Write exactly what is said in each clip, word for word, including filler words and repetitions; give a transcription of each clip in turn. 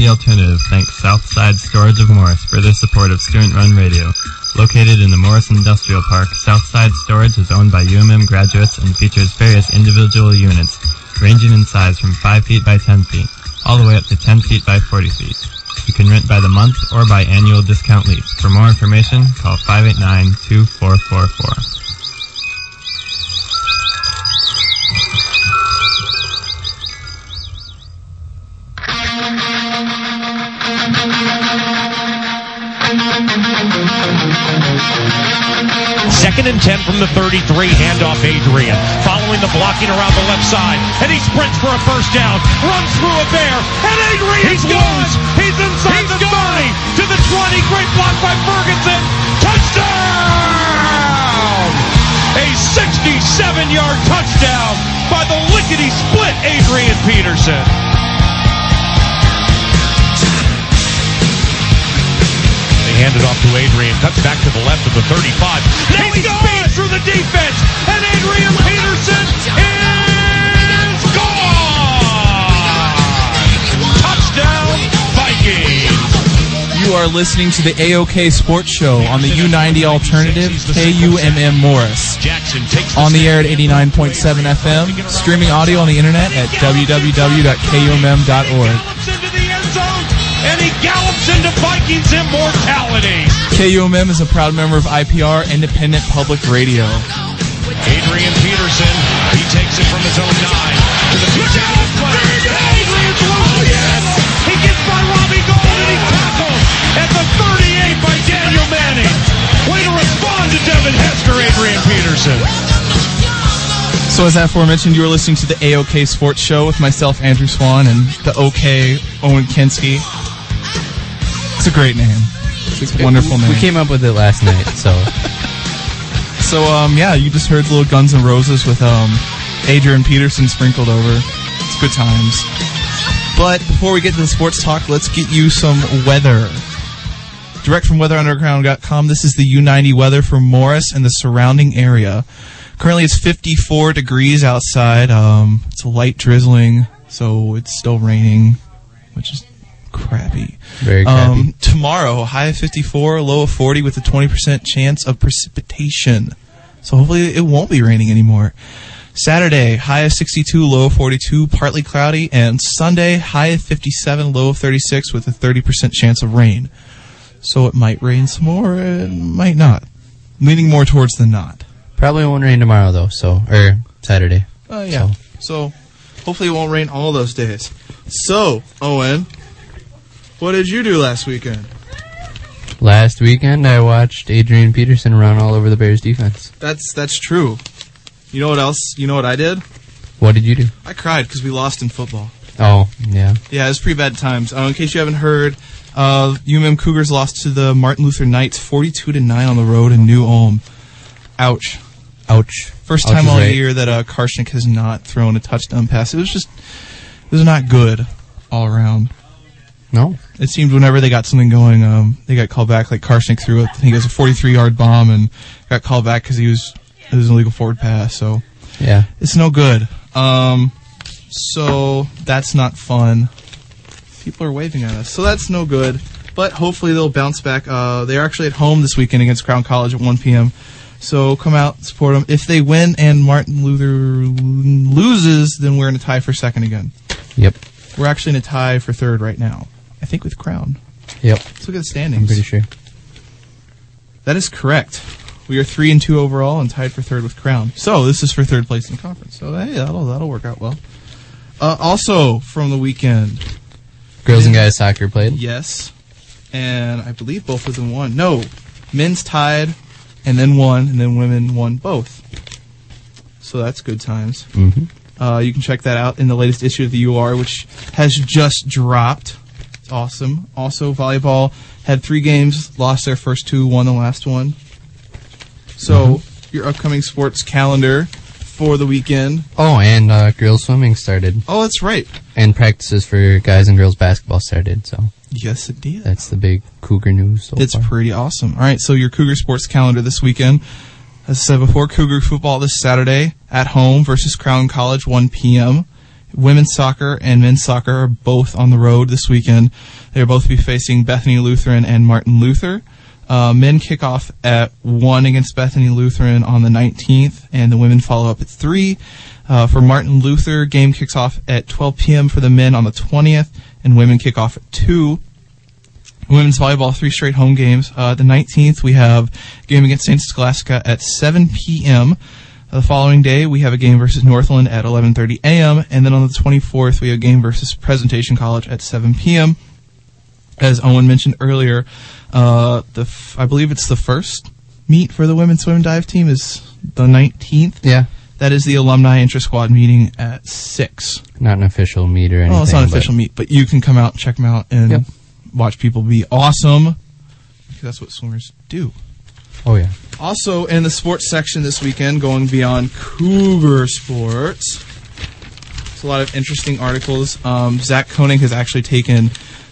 ninety Alternative thanks Southside Storage of Morris for their support of student-run radio. Located in the Morris Industrial Park, Southside Storage is owned by U M M graduates and features various individual units, ranging in size from five feet by ten feet, all the way up to ten feet by forty feet. You can rent by the month or by annual discount lease. For more information, call five eight nine, two four four four. Second and ten from the thirty-three, handoff Adrian. Following the blocking around the left side, and he sprints for a first down, runs through a bear, and Adrian's gone! He's inside He's the gone. thirty, to the twenty, great block by Ferguson! Touchdown! A sixty-seven-yard touchdown by the lickety-split Adrian Peterson. Hand it off to Adrian, cuts back to the left of the thirty-five. Now he speeds through the defense, and Adrian Peterson is gone! Touchdown, Vikings! You are listening to the A O K Sports Show on the U ninety Alternative, K U M M Morris. On the air at eighty-nine point seven F M, streaming audio on the internet at w w w dot k u m m dot org. And he gallops into Vikings immortality. K U M M is a proud member of I P R, Independent Public Radio. Adrian Peterson, he takes it from his own nine to the two-down play. Adrian's loose again. He gets by Robbie Gould and he tackles at the thirty-eight by Daniel Manning. Way to respond to Devin Hester, Adrian Peterson. So as aforementioned, you are listening to the A O K Sports Show with myself, Andrew Swan, and the OK, Owen Kinsky. It's a great name. It's a wonderful name. We came up with it last night, so. So, um, yeah, you just heard little Guns N' Roses with um, Adrian Peterson sprinkled over. It's good times. But before we get to the sports talk, let's get you some weather. Direct from weather underground dot com, this is the U ninety weather for Morris and the surrounding area. Currently it's fifty-four degrees outside. Um, it's light drizzling, so it's still raining, which is crappy. Very crappy. Um, tomorrow, high of fifty-four, low of forty with a twenty percent chance of precipitation. So hopefully it won't be raining anymore. Saturday, high of sixty-two, low of forty-two, partly cloudy. And Sunday, high of fifty-seven, low of thirty-six with a thirty percent chance of rain. So it might rain some more, it might not. Leaning more towards the not. Probably won't rain tomorrow, though, so, or Saturday. Uh, yeah. So. so, hopefully it won't rain all those days. So, Owen, what did you do last weekend? Last weekend, I watched Adrian Peterson run all over the Bears' defense. That's that's true. You know what else? You know what I did? What did you do? I cried because we lost in football. Oh, yeah. Yeah, it was pretty bad times. Uh, in case you haven't heard, uh, U M M Cougars lost to the Martin Luther Knights forty-two to nine on the road in New Ulm. Ouch. Ouch. First Ouch time all right. year that uh, Karshnik has not thrown a touchdown pass. It was just, it was not good all around. No. It seemed whenever they got something going, um, they got called back. Like Karshnik threw it. I think it was a forty-three-yard bomb and got called back because he was it was an illegal forward pass. So yeah, it's no good. Um, so that's not fun. People are waving at us, so that's no good. But hopefully they'll bounce back. Uh, they're actually at home this weekend against Crown College at one p.m. So come out, support them. If they win and Martin Luther loses, then we're in a tie for second again. Yep. We're actually in a tie for third right now. I think with Crown. Yep. Let's look at the standings. I'm pretty sure. That is correct. We are three and two overall and tied for third with Crown. So this is for third place in the conference. So hey, that'll that'll work out well. Uh, also from the weekend, girls and guys soccer played. Yes, and I believe both of them won. No, men's tied, and then won, and then women won both. So that's good times. Mm-hmm. Uh, you can check that out in the latest issue of the U R, which has just dropped. It's awesome. Also, volleyball had three games, lost their first two, won the last one. So, mm-hmm. your upcoming sports calendar for the weekend. Oh, and uh, girls swimming started. Oh, that's right. And practices for guys and girls basketball started, so. Yes, it did. That's the big Cougar news so It's far. pretty awesome. All right, so your Cougar sports calendar this weekend. As I said before, Cougar football this Saturday at home versus Crown College, one p.m. Women's soccer and men's soccer are both on the road this weekend. They'll both be facing Bethany Lutheran and Martin Luther. Uh, men kick off at one against Bethany Lutheran on the nineteenth, and the women follow up at three. Uh, for Martin Luther, game kicks off at twelve p.m. for the men on the twentieth, and women kick off at two. Women's volleyball, three straight home games. Uh, the nineteenth, we have a game against Saint Scholastica at seven p.m. The following day, we have a game versus Northland at eleven thirty a.m. And then on the twenty-fourth, we have a game versus Presentation College at seven p.m. As Owen mentioned earlier, uh, the f- I believe it's the first meet for the women's swim dive team is the nineteenth. Yeah. That is the alumni intra-squad meeting at six. Not an official meet or anything. Well, it's not an official meet, but you can come out and check them out and Yep. watch people be awesome, because that's what swimmers do. Oh, yeah. Also, in the sports section this weekend, going beyond Cougar sports, there's a lot of interesting articles. Um, Zach Koenig has actually taken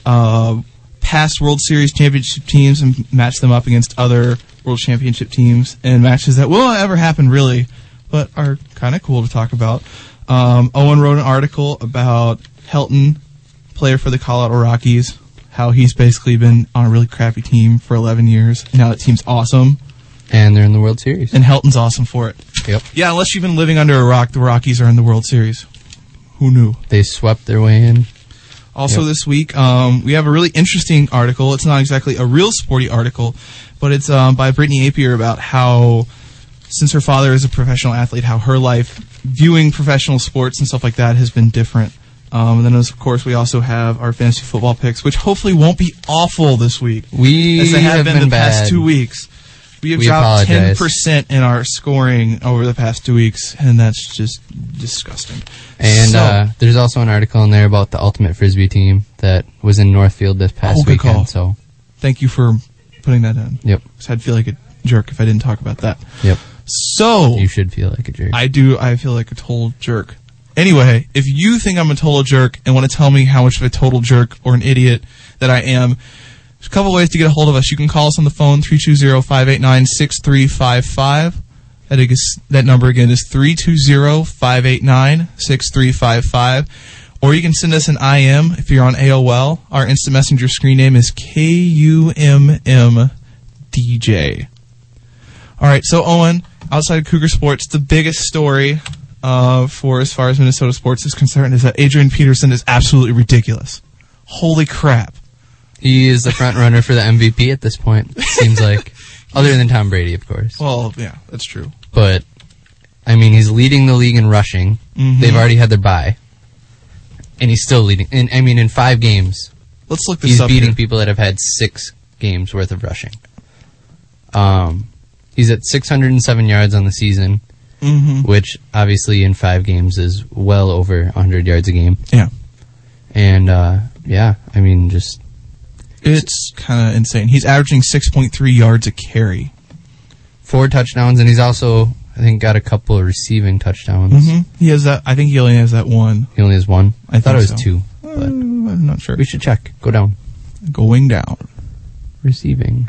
uh, past World Series championship teams and matched them up against other World Championship teams in matches that will not ever happen, really, but are kind of cool to talk about. Um, Owen wrote an article about Helton, player for the Colorado Rockies, how he's basically been on a really crappy team for eleven years. Now that team's awesome. And they're in the World Series. And Helton's awesome for it. Yep. Yeah, unless you've been living under a rock, the Rockies are in the World Series. Who knew? They swept their way in. Also Yep. this week, um, we have a really interesting article. It's not exactly a real sporty article, but it's um, by Brittany Apier about how, since her father is a professional athlete, how her life viewing professional sports and stuff like that has been different. Um, and then, of course, we also have our fantasy football picks, which hopefully won't be awful this week. We as they have, have been, been the past bad. two weeks. We have We dropped ten apologize. percent in our scoring over the past two weeks, and that's just disgusting. And So- uh, there's also an article in there about the Ultimate Frisbee team that was in Northfield this past Oh, good weekend. call. So, Thank you for putting that in. yep, Because I'd feel like a jerk if I didn't talk about that. yep. So, You should feel like a jerk. I do, I feel like a total jerk. Anyway, if you think I'm a total jerk and want to tell me how much of a total jerk or an idiot that I am, there's a couple ways to get a hold of us. You can call us on the phone, three two zero, five eight nine, six three five five. That, is, that number again is three two zero, five eight nine, six three five five. Or you can send us an I M if you're on A O L. Our instant messenger screen name is K U M M D J. Alright, so Owen, outside of Cougar Sports, the biggest story uh, for as far as Minnesota sports is concerned is that Adrian Peterson is absolutely ridiculous. Holy crap. He is the front runner for the M V P at this point, it seems like. Other than Tom Brady, of course. Well, yeah, that's true. But, I mean, he's leading the league in rushing. Mhm. They've already had their bye. And he's still leading. In, I mean, in five games, Let's look this he's up beating here. people that have had six games worth of rushing. Um, he's at six hundred seven yards on the season, Mhm. which obviously in five games is well over one hundred yards a game. Yeah. And, uh, yeah, I mean, just... It's kind of insane. He's averaging six point three yards a carry. Four touchdowns, and he's also, I think, got a couple of receiving touchdowns. Mm-hmm. He has that. I think he only has that one. He only has one. I I thought it was think so. two, Uh, but I'm not sure. we should check. Go down. Going down. Receiving.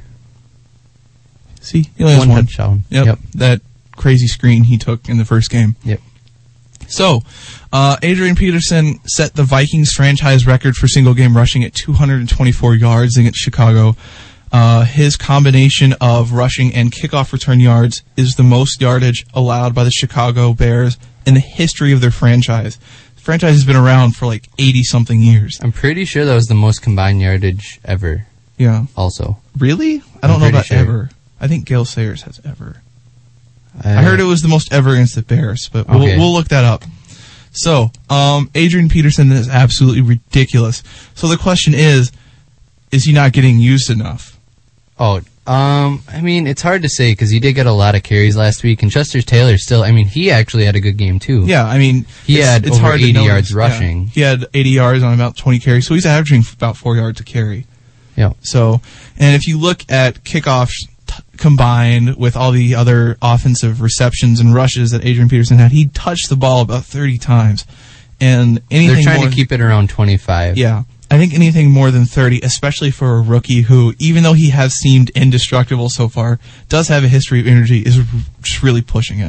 See, he only has One one. touchdown. Yep. Yep. That crazy screen he took in the first game. Yep. So, uh, Adrian Peterson set the Vikings franchise record for single game rushing at two hundred twenty-four yards against Chicago. Uh, his combination of rushing and kickoff return yards is the most yardage allowed by the Chicago Bears in the history of their franchise. The franchise has been around for like eighty-something years. I'm pretty sure that was the most combined yardage ever, Yeah. also. Really? I don't I'm know pretty about sure. ever. I think Gale Sayers has ever. I heard it was the most ever against the Bears, but we'll, Okay. we'll look that up. So, um, Adrian Peterson is absolutely ridiculous. So the question is, is he not getting used enough? Oh, um, I mean, it's hard to say because he did get a lot of carries last week, and Chester Taylor still, I mean, he actually had a good game too. Yeah, I mean, He it's, had it's over hard to eighty notice. yards Yeah. rushing. He had eighty yards on about twenty carries, so he's averaging about four yards a carry. Yeah. So, and if you look at kickoffs t- combined with all the other offensive receptions and rushes that Adrian Peterson had, he touched the ball about thirty times. And anything They're trying more to keep it around twenty-five. Yeah. I think anything more than thirty, especially for a rookie who, even though he has seemed indestructible so far, does have a history of energy, is r- just really pushing it.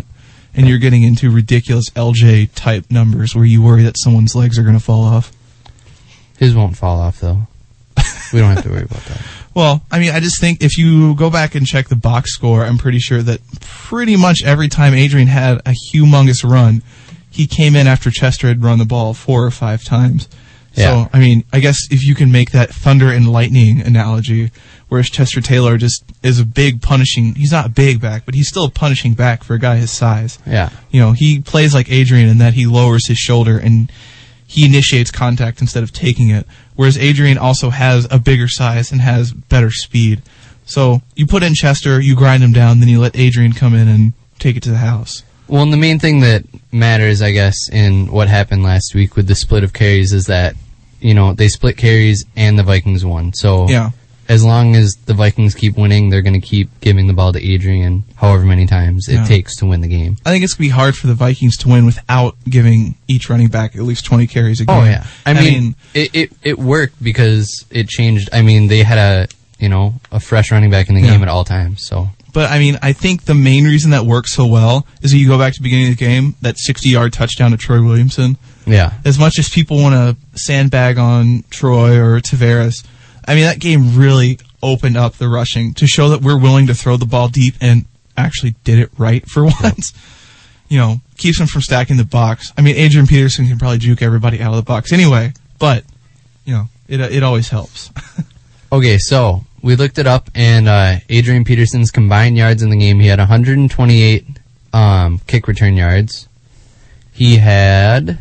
and you're getting into ridiculous L J type numbers where you worry that someone's legs are going to fall off. His won't fall off, though. We don't have to worry about that. Well, I mean, I just think if you go back and check the box score, I'm pretty sure that pretty much every time Adrian had a humongous run, he came in after Chester had run the ball four or five times. Yeah. So, I mean, I guess if you can make that thunder and lightning analogy, whereas Chester Taylor just is a big punishing, he's not a big back, but he's still a punishing back for a guy his size. Yeah. You know, he plays like Adrian in that he lowers his shoulder and he initiates contact instead of taking it, whereas Adrian also has a bigger size and has better speed. So you put in Chester, you grind him down, then you let Adrian come in and take it to the house. Well, and the main thing that matters, I guess, in what happened last week with the split of carries is that, you know, they split carries and the Vikings won. So Yeah. as long as the Vikings keep winning, they're going to keep giving the ball to Adrian however many times it Yeah. takes to win the game. I think it's going to be hard for the Vikings to win without giving each running back at least twenty carries a game. Oh, yeah. I, I mean, mean- it, it, it worked because it changed. I mean, they had a, you know, a fresh running back in the Yeah. game at all times. So But, I mean, I think the main reason that works so well is that you go back to the beginning of the game, that sixty-yard touchdown to Troy Williamson. yeah. As much as people want to sandbag on Troy or Tavares, I mean, that game really opened up the rushing to show that we're willing to throw the ball deep and actually did it right for once. You know, keeps them from stacking the box. I mean, Adrian Peterson can probably juke everybody out of the box anyway, but, you know, it it always helps. Okay, so we looked it up, and uh, Adrian Peterson's combined yards in the game, he had one hundred twenty-eight um, kick return yards. He had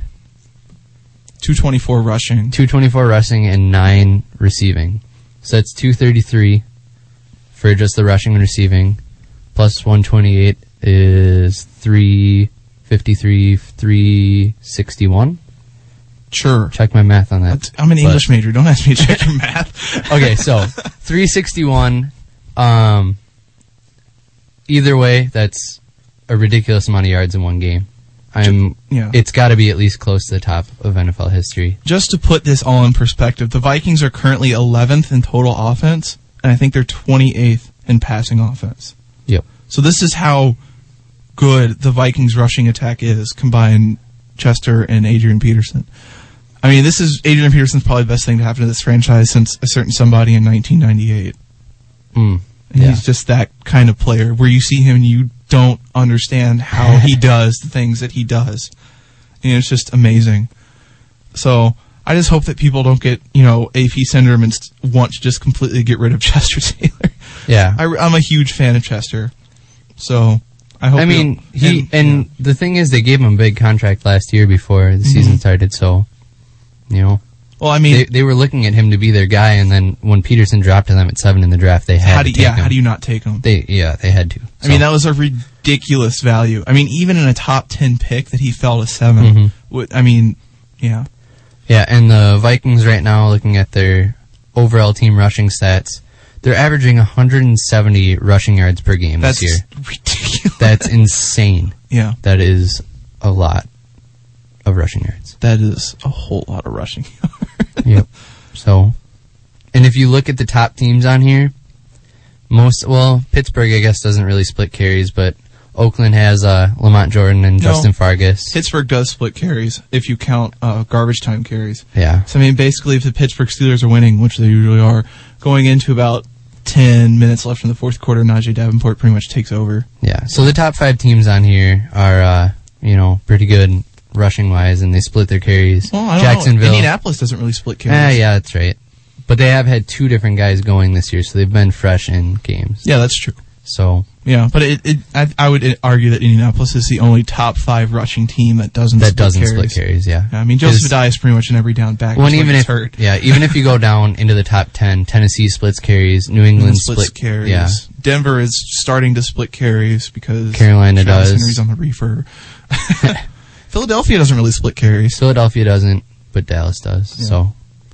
two twenty-four rushing. two twenty-four rushing and nine receiving. So that's two thirty-three for just the rushing and receiving. Plus one twenty-eight is three fifty-three, three sixty-one. Sure. Check my math on that. That's- I'm an But- English major. Don't ask me to check your math. Okay, so three sixty-one. Um, either way, that's a ridiculous amount of yards in one game. I'm. Yeah. It's got to be at least close to the top of N F L history. Just to put this all in perspective, the Vikings are currently eleventh in total offense, and I think they're twenty-eighth in passing offense. Yep. So this is how good the Vikings rushing attack is, combined Chester and Adrian Peterson. I mean, this is Adrian Peterson's probably the best thing to happen to this franchise since a certain somebody in nineteen ninety-eight. Mm, And yeah. he's just that kind of player where you see him and you don't understand how he does the things that he does. And it's just amazing. So I just hope that people don't get, you know, A P syndrome and st- want to just completely get rid of Chester Taylor. Yeah. I, I'm a huge fan of Chester. So I hope I mean, he'll- he and the thing is, they gave him a big contract last year before the season started. So, you know, well, I mean, they they were looking at him to be their guy, and then when Peterson dropped to them at seven in the draft, they had how to do take yeah, him. how do you not take him? They yeah, they had to. I mean, that was a ridiculous value. I mean, even in a top ten pick that he fell to seven. Mhm. would- I mean, yeah. Yeah, and the Vikings right now, looking at their overall team rushing stats, they're averaging one hundred seventy rushing yards per game That's this year. ridiculous. That's insane. Yeah, That is a lot of rushing yards. that is a whole lot of rushing. Yep. So, and if you look at the top teams on here, most, well, Pittsburgh, I guess, doesn't really split carries, but Oakland has uh, Lamont Jordan and No. Justin Fargas. Pittsburgh does split carries if you count uh, garbage time carries. Yeah. So, I mean, basically, if the Pittsburgh Steelers are winning, which they usually are, going into about ten minutes left in the fourth quarter, Najee Davenport pretty much takes over. Yeah. So the top five teams on here are, uh, you know, pretty good rushing wise, and they split their carries. Well, I don't Jacksonville. know. Indianapolis doesn't really split carries. Ah, yeah, that's right. But they have had two different guys going this year, so they've been fresh in games. Yeah, that's true. So Yeah, but it, it I, I would argue that Indianapolis is the only top five rushing team that doesn't that split doesn't carries. split carries. Yeah. Yeah, I mean, Joseph Adai is pretty much an every down back. Well, and just even like if he's hurt. yeah, even if you go down into the top ten, Tennessee splits carries, New England splits split carries. Yeah, Denver is starting to split carries because Carolina Travis does. Henry's on the reefer. Philadelphia doesn't really split carries. Philadelphia doesn't, but Dallas does. Yeah. So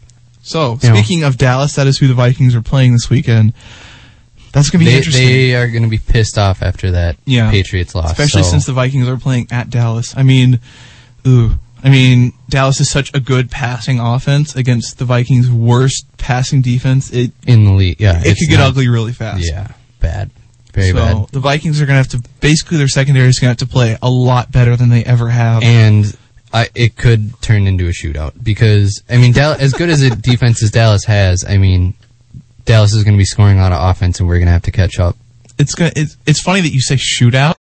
So, You know. speaking of Dallas, that is who the Vikings are playing this weekend. That's going to be they interesting. they are going to be pissed off after that Yeah. Patriots loss, Especially so. since the Vikings are playing at Dallas. I mean, ooh. I mean, Dallas is such a good passing offense against the Vikings' worst passing defense. It in the league. Yeah, it it's could get not- ugly really fast. Yeah, bad. Very so bad. the Vikings are going to have to, basically their secondary is going to have to play a lot better than they ever have. And I, it could turn into a shootout because, I mean, Dallas, as good as a defense as Dallas has, I mean, Dallas is going to be scoring a lot of offense and we're going to have to catch up. It's, gonna, it's, it's funny that you say shootout